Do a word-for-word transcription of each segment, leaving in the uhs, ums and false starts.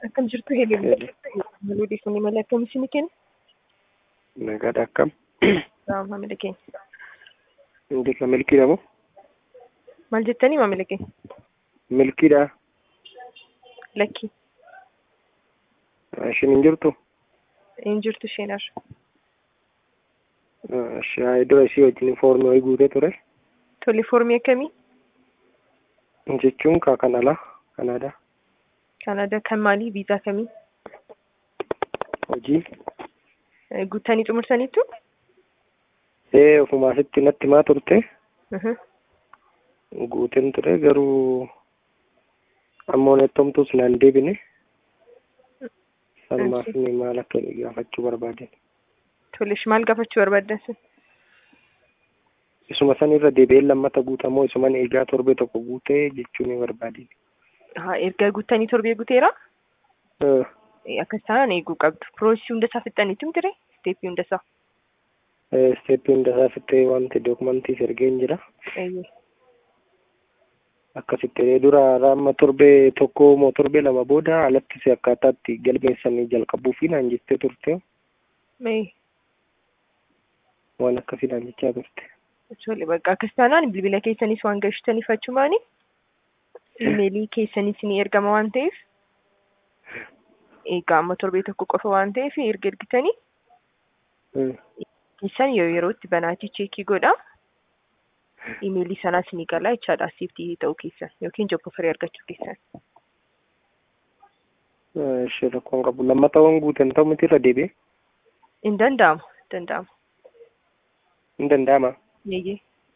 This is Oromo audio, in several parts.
Akkam jirtu Helen? Maluu dhiifanii malee akkam isin kenna? Nagaadha akkam? Maamila keenya. Ingiliffa milkiidha moo? Maal jettanii maamila keenya? Milkiidha. Lakki. Ishiin hin jirtu? Hin jirtu isheen arra. Shaayii dura ishee wajjin foormii wayii guutee ture. Tole foormii akkamii? Jechuun kaa kan alaa Kanaadaa. Kanaadaa kan maalii? Viizaa kamii? Hojii. Guuttanii xumursaniittu? Ee ofumaa sitti natti himaa turte. Guuteen ture garuu ammoo nettomtuus naan deebine. Sanumaaf inni maal akka inni gaafachuu barbaaden. Tolesh maal gaafachuu barbaaddan sun? Isuma san irra deebi'ee lammata guutamoo isuman eegaa torbee tokko guutee jechuu ni barbaaden. Haa erga guuttanii torbee guuteera? Akkas taanaan eeguu qabdu. Piroosii hundasaa fixxaniitu miti isteeppii hundasaa? Isteeppii hundasaa fixee wanti dookumantii ergeen jira. Akkasitti dura amma torbee tokko moo torbee lama booda alattis akkaataatti galmeessanii jalqabuu fi naan jettee turte. Waan akkasii naan jechaa turte. Tole bakka akkas taanaan bilbila keessanis waan gashtaniif achumaani imeelii keessanis ni ergama waan ta'eef egaa amma torbee tokko qofa waan ta'eef erga ergitanii keessan yoo yerootti banaatii cheekii godha. Imeelii sanaas ni gala jechaadha siiftii ta'uu keessan yookiin jobbo firii argachuu keessan. Ishee rakkoon qabu lammata waan guuteen ta'u miti irra deebi'e. Hin danda'amu. Danda'amu. Hin danda'ama. Yeeyyee.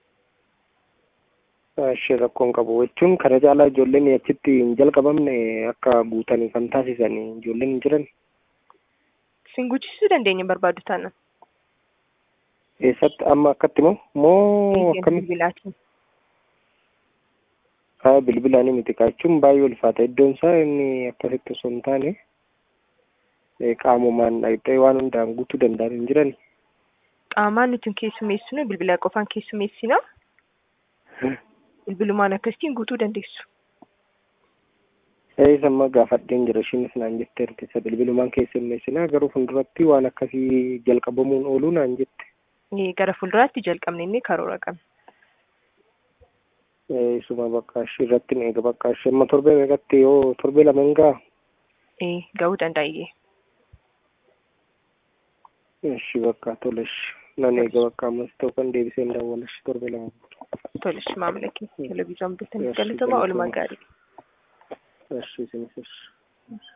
Ishee rakkoon qabu jechuun kana caalaa ijoolleen achitti hin jalqabamne akka guutanii kan taasisan ijoolleen hin jiran. Isin guuchisuu dandeenya barbaadu taanaan. Eessatti amma akkatti moo moo akkami? Bilbilaatiin. Haa bilbilaanii miti kaachuun baay'ee ulfaata iddoon isaa inni akkasitti osoo hin taane qaamumaan dhaqxee waan hundaan guutuu danda'an hin jirani. Qaamaan nuti keessummeessinu bilbilaa qofaan keessummeessina. Bilbilumaan akkasitiin guutuu dandeessu. Ee samma gaafadheen jira ishiinis naan jettee hirkisa bilbilumaan keessummeessina garuu fuulduratti waan akkasii jalqabamuun ooluu naan jette. Gara fuulduraatti jalqabne inni karoora qabna. Isuma bakka ishee irratti eega bakka ishee amma torbee meeqatti yoo torbee lama hin ga'a? Ee ga'uu danda'a. Ishee bakka tolesh nan eega bakka ammas ta'u kan deebisee hin daawwalash torbee lama. Tolesh maamila keessa televizyoon bitanii galatama oolmaa gaarii. Ishee isinis.